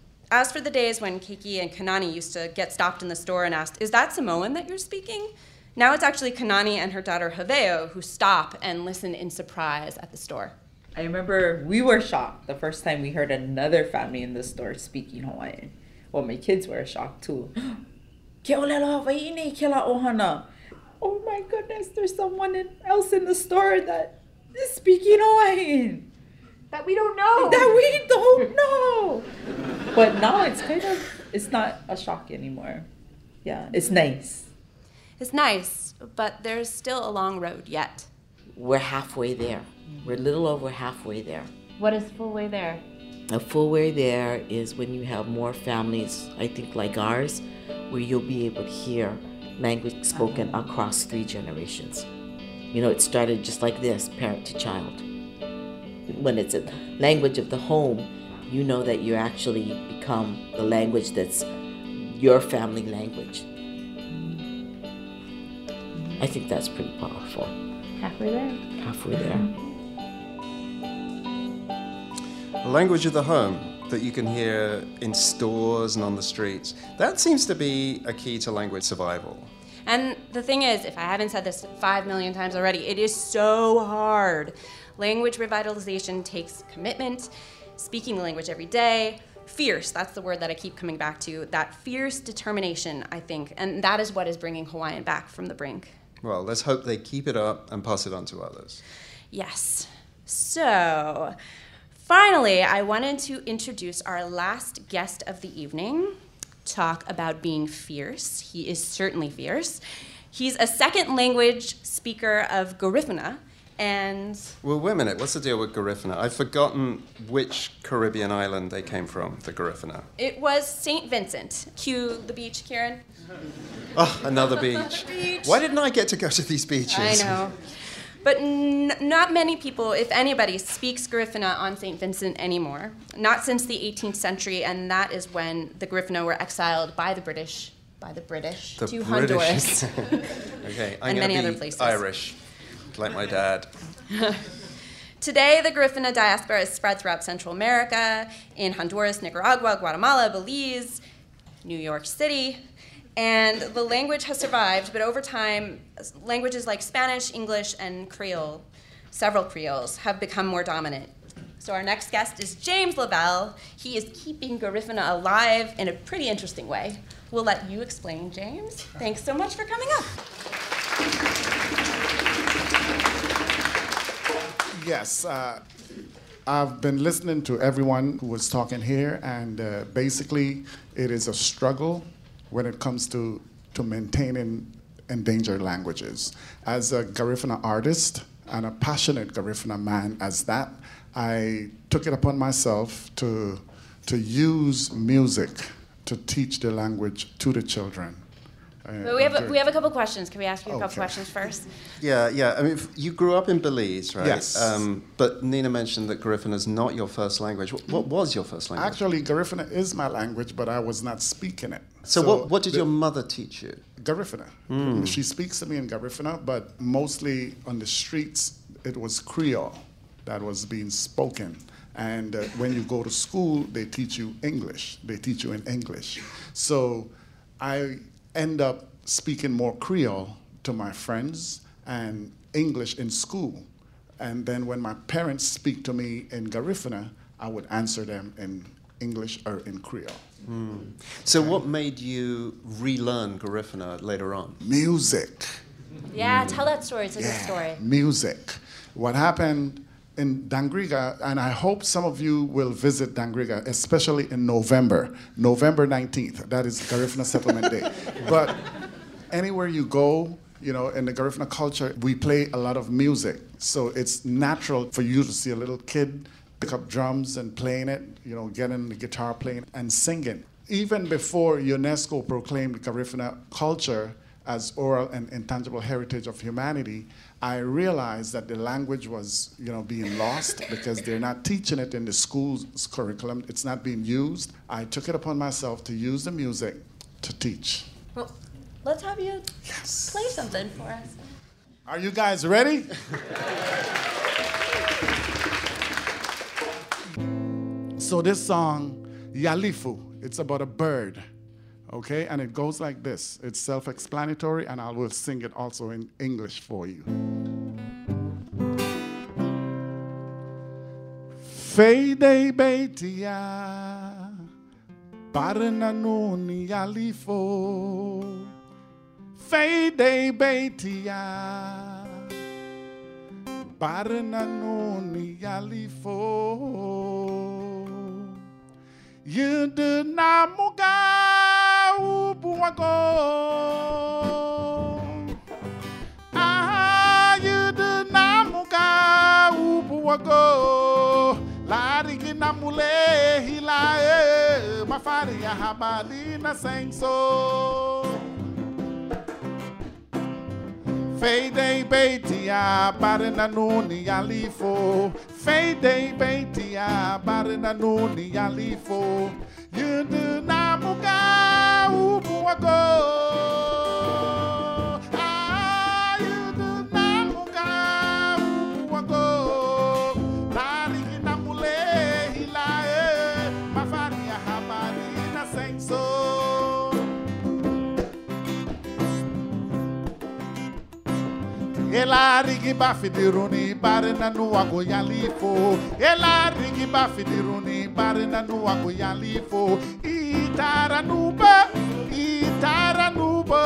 As for the days when Keiki and Kanani used to get stopped in the store and asked, is that Samoan that you're speaking? Now it's actually Kanani and her daughter Haveo who stop and listen in surprise at the store. I remember we were shocked the first time we heard another family in the store speaking Hawaiian. Well, my kids were shocked too. Ke olelo Hawaiiini ke la ohana. Oh my goodness, there's someone in, else in the store that is speaking Hawaiian. That we don't know. That we don't know. But now it's kind of, it's not a shock anymore. Yeah, it's nice. is nice, but there's still a long road yet. We're halfway there. We're a little over halfway there. What is full way there? A full way there is when you have more families, I think like ours, where you'll be able to hear language spoken across three generations. You know, it started just like this, parent to child. When it's a language of the home, you know that you actually become the language that's your family language. I think that's pretty powerful. Halfway there. Halfway there. The language of the home that you can hear in stores and on the streets, that seems to be a key to language survival. And the thing is, if I haven't said this five million times already, it is so hard. Language revitalization takes commitment, speaking the language every day, fierce, that's the word that I keep coming back to, that fierce determination, I think, and that is what is bringing Hawaiian back from the brink. Well, let's hope they keep it up and pass it on to others. Yes. So, finally, I wanted to introduce our last guest of the evening, talk about being fierce. He is certainly fierce. He's a second language speaker of Garifuna, and... Well, wait a minute. What's the deal with Garifuna? I've forgotten which Caribbean island they came from, the Garifuna. It was Saint Vincent. Cue the beach, Kieran. Oh, another beach. beach. Why didn't I get to go to these beaches? I know. But n- not many people, if anybody, speaks Garifuna on Saint Vincent anymore. Not since the eighteenth century, and that is when the Garifuna were exiled by the British, by the British, the to British. Honduras. Okay, I'm and going many to other be places. Irish, like my dad. Today, the Garifuna diaspora is spread throughout Central America, in Honduras, Nicaragua, Guatemala, Belize, New York City. And the language has survived, but over time, languages like Spanish, English, and Creole, several Creoles, have become more dominant. So our next guest is James Lavelle. He is keeping Garifuna alive in a pretty interesting way. We'll let you explain, James. Thanks so much for coming up. Yes, uh, I've been listening to everyone who was talking here, and uh, basically it is a struggle when it comes to, to maintaining endangered languages. As a Garifuna artist and a passionate Garifuna man as that, I took it upon myself to, to use music to teach the language to the children. Uh, But we have a, we have a couple questions. Can we ask you a couple Okay. questions first? Yeah, yeah. I mean, if you grew up in Belize, right? Yes. Um, but Nina mentioned that Garifuna is not your first language. What, what was your first language? Actually, Garifuna is my language, but I was not speaking it. So, what, what did the- your mother teach you? Garifuna. Mm. She speaks to me in Garifuna, but mostly on the streets, it was Creole that was being spoken. And uh, when you go to school, they teach you English. They teach you in English. So I end up speaking more Creole to my friends and English in school. And then when my parents speak to me in Garifuna, I would answer them in English or in Creole. Mm. So, what made you relearn Garifuna later on? Music. Yeah, tell that story. It's a good story. Music. What happened in Dangriga, and I hope some of you will visit Dangriga, especially in November, November nineteenth. That is Garifuna Settlement Day. But anywhere you go, you know, in the Garifuna culture, we play a lot of music. So it's natural for you to see a little kid pick up drums and playing it, you know, getting the guitar playing and singing. Even before UNESCO proclaimed Garifuna culture as oral and intangible heritage of humanity, I realized that the language was, you know, being lost because they're not teaching it in the school's curriculum. It's not being used. I took it upon myself to use the music to teach. Well, let's have you play something for us. Are you guys ready? So this song, Yalifu, it's about a bird, okay? And it goes like this. It's self-explanatory, and I will sing it also in English for you. Fede betia, barananuni yalifo. Fede betia, barananuni yalifo. Yede namuga ubuago. hilae, mafaria habadina sengso. Fede betia barina nuni alifo. Fede betia barina nuni alifo. You do namuga ubuago. Ah, you do namuga ubuago. Lari namule hilae, mafaria habarina sengso. Ela rigi bafi di runi barina nuwa go yalifo. Ela rigi bafi di runi barina nuwa go yalifo. Itara nuba, itara nuba.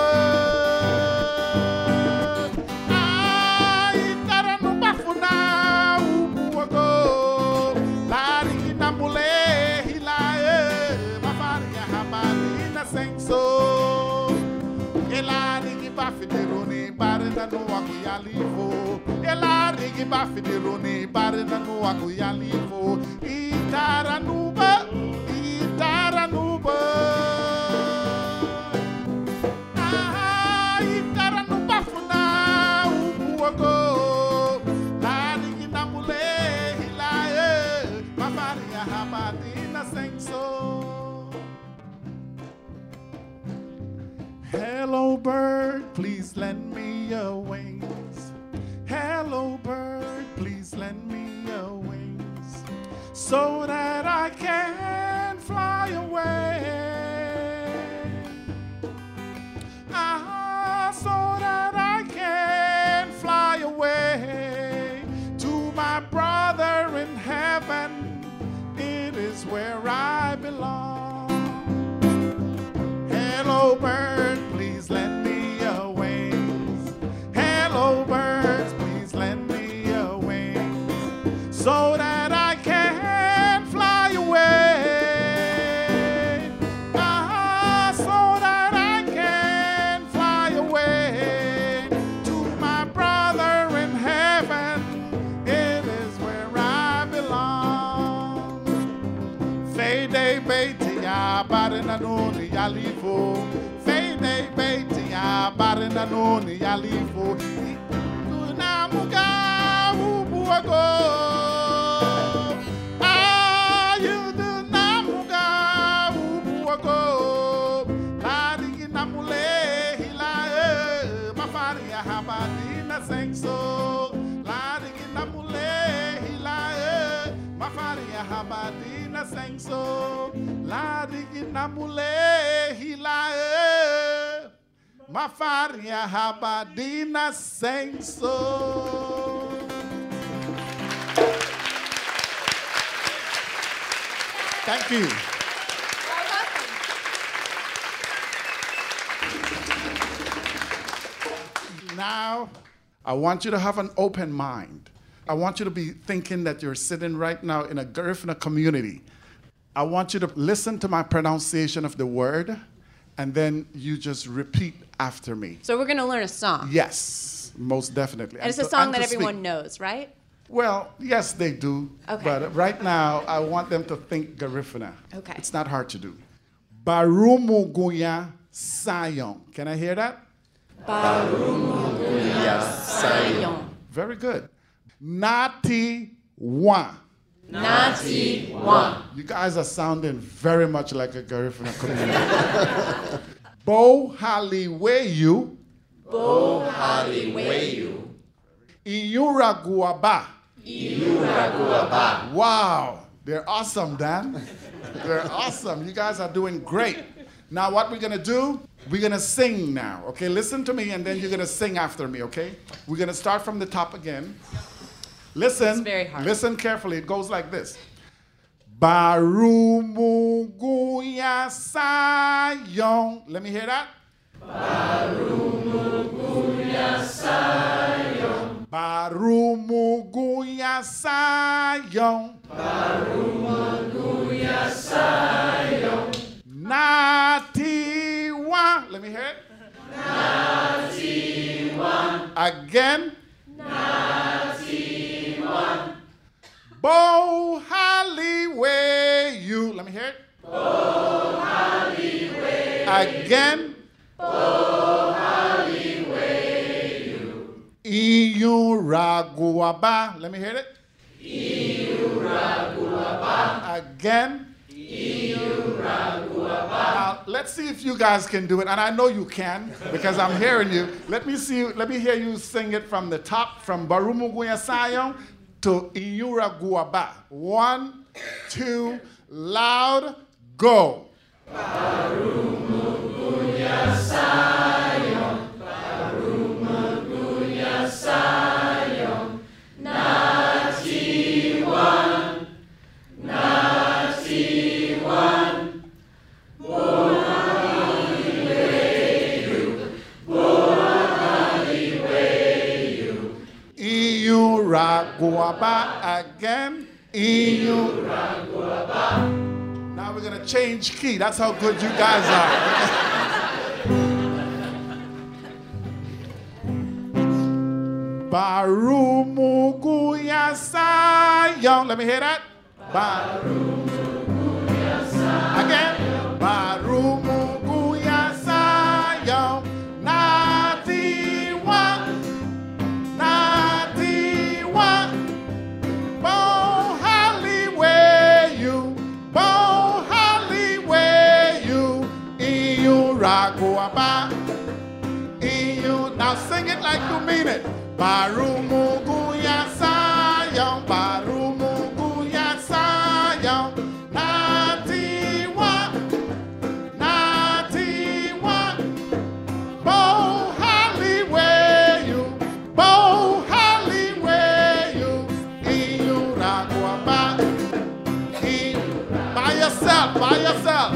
Ah, itara nuba funa ubuago. La rigi namule hilae, mafaria habarina sengso. Ela rigi bafi di runi barina nuwa go yalifo. Ela rigi bafi di runi barina nuwa go yalifo. Itara nuba, itara nuba. Ah, itara nuba funa ubuago. La rigi namule hilae, mafaria habadina sengso. Hello bird, please lend me your wings. Hello bird, please lend me your wings, so that I can fly away. Ah, so that I can fly away to my brother in heaven. It is where I belong. Hello bird, please lend me your wings. Hello birds, please lend me your wings, so that I can fly away. Ah, so that I can fly away to my brother in heaven. It is where I belong. Fede betia barina nuni yalifo. Fede betia barina nuni yalifo. Namuga ubuago. Ah, you do namuga ubuago. Lari namule hilae, mafaria habadina sengso. Lari namule hilae, mafaria habadina sengso. Lari namule hilae, mafaria habadina sengso. Thank you. Now, I want you to have an open mind. I want you to be thinking that you're sitting right now in a Garifuna community. I want you to listen to my pronunciation of the word, and then you just repeat after me. So we're going to learn a song. Yes, most definitely. And it's to- a song that to everyone speak. knows, right? Well, yes, they do. Okay. But right now, I want them to think Garifuna. Okay. It's not hard to do. Barumuguya Sayon. Can I hear that? Barumuguya Sayon. Very good. Nati Wa. Nati Wa. You guys are sounding very much like a Garifuna community. Bo Haliweyu. Bo Haliweyu. Iyuraguaba. Iyuraguaba. Wow, they're awesome, Dan. They're awesome. You guys are doing great. Now, what we're gonna do? We're gonna sing now. Okay, listen to me, and then you're gonna sing after me. Okay? We're gonna start from the top again. Listen. It's very hard. Listen carefully. It goes like this. Barumuguya Sayon. Let me hear that. Barumuguya Sayon. Barumuguya Sayon. Barumuguya Sayon. Natiwa. Let me hear it. Natiwa. Again. Natiwa. Bo Haliweyu. Again. Iyuraguaba. Let me hear it. Again. Now, let's see if you guys can do it. And I know you can because I'm hearing you. Let me see. Let me hear you sing it from the top, from Barumuguya Sayong to Iyuraguaba. One, two, loud, go. Barumuguya Sayong, Barumuguya Sayong, Natiwan, Natiwan, Bohaliweyu, Bohaliweyu. Iyuraguaba again. Iyuraguaba. Now we're going to change key. That's how good you guys are. Barumuguya Sayong. Let me hear that. Barumuguya Sayong. Again. Barumuguya Sayong. Natiwa. Natiwa. Bohaliweyu. Bohaliweyu. Iyuraguaba. Iyu. Now sing it like you mean it. Barumuguya Sayong, Barumuguya Sayong, Natiwa, Natiwa, Bohaliweyu, Bohaliweyu, Iyuraguaba. By yourself, by yourself.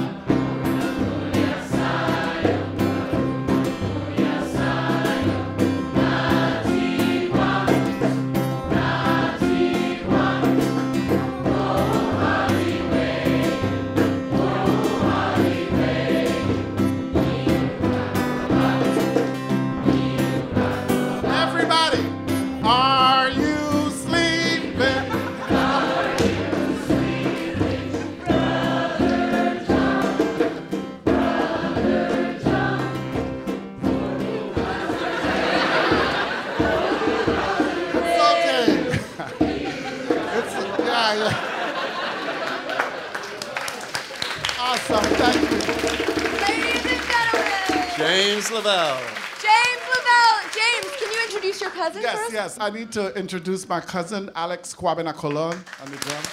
Are you sleeping? Are you sleeping? Brother John, Brother John. It's okay. It's, yeah, yeah. Awesome, thank you. Ladies and gentlemen. James Lavelle. James Lavelle. James, can you introduce your cousin Yes, first? yes. I need to introduce my cousin, Alex Kwabena Colon, on the drum.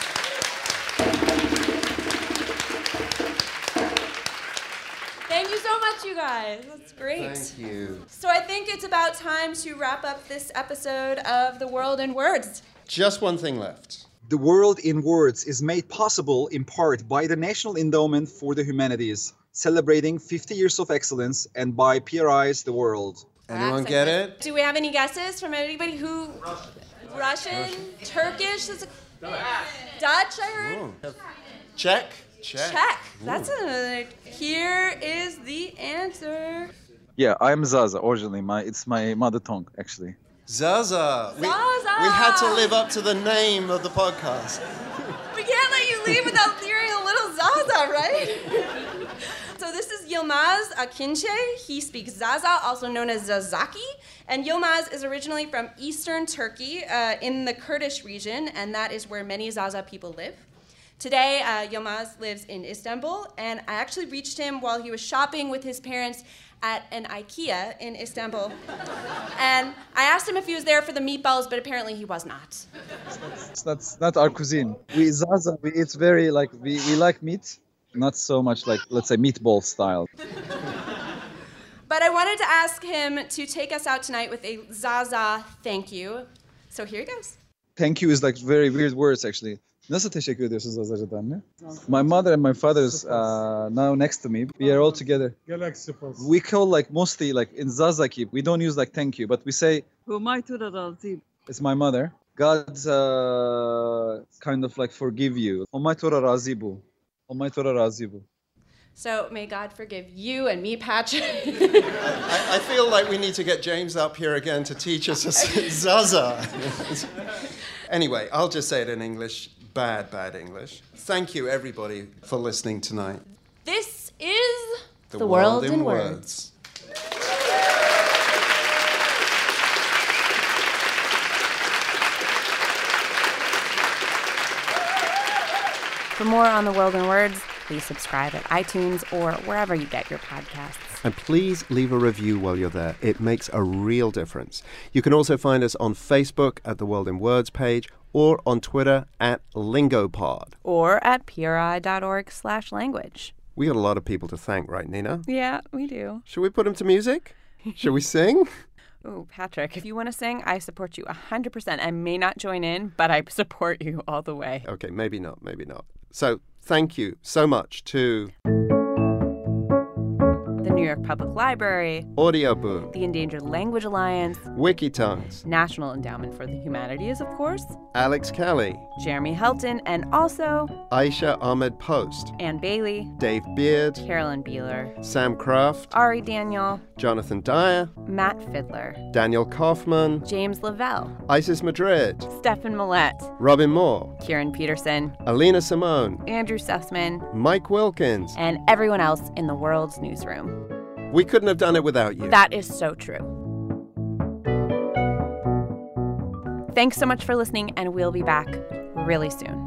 Thank you so much, you guys. That's great. Thank you. So I think it's about time to wrap up this episode of The World in Words. Just one thing left. The World in Words is made possible in part by the National Endowment for the Humanities, celebrating fifty years of excellence, and by P R I's The World. Anyone get it? Do we have any guesses from anybody who? Russian, Russian. Turkish, Dutch, Dutch I heard. Ooh. Czech. Czech. Czech. That's a. Here is the answer. Yeah, I'm Zaza originally. My it's my mother tongue actually. Zaza. We, Zaza. we had to live up to the name of the podcast. We can't let you leave without hearing a little Zaza, right? So this is Yilmaz Akinche. He speaks Zaza, also known as Zazaki. And Yilmaz is originally from eastern Turkey uh, in the Kurdish region, and that is where many Zaza people live. Today, uh, Yilmaz lives in Istanbul, and I actually reached him while he was shopping with his parents at an IKEA in Istanbul. And I asked him if he was there for the meatballs, but apparently he was not. That's, that's not our cuisine. We Zaza, we eat very like, we, we like meat, not so much like, let's say, meatball style. But I wanted to ask him to take us out tonight with a Zaza thank you. So here he goes. Thank you is like very weird words actually. Nasıl teşekkür ediyorsunuz Zazaca'dan anne? My mother and my father is uh, now next to me. We are all together. We call like mostly like in Zazaki, we don't use like thank you, but we say it's my mother. God uh, kind of like forgive you. Omay tora razi bu. Omay tora razi bu. So may God forgive you and me, Patrick. I, I feel like we need to get James up here again to teach us Zaza. Anyway, I'll just say it in English. Bad, bad English. Thank you, everybody, for listening tonight. This is The, the World, World in Words. words. For more on The World in Words, please subscribe at iTunes or wherever you get your podcasts. And please leave a review while you're there. It makes a real difference. You can also find us on Facebook at the World in Words page or on Twitter at LingoPod. Or at pri.org slash language. We got a lot of people to thank, right, Nina? Yeah, we do. Should we put them to music? Should we sing? Ooh, Patrick, if you want to sing, I support you one hundred percent. I may not join in, but I support you all the way. Okay, maybe not, maybe not. So thank you so much to the New York Public Library, Audio Boom, the Endangered Language Alliance, Wikitongues, National Endowment for the Humanities, of course, Alex Kelly, Jeremy Helton, and also Aisha Ahmed Post, Ann Bailey, Dave Beard, Carolyn Beeler, Sam Kraft, Ari Daniel, Jonathan Dyer, Matt Fiddler, Daniel Kaufman, James Lavelle, Isis Madrid, Stephen Millette, Robin Moore, Kieran Peterson, Alina Simone, Andrew Sussman, Mike Wilkins, and everyone else in the world's newsroom. We couldn't have done it without you. That is so true. Thanks so much for listening, and we'll be back really soon.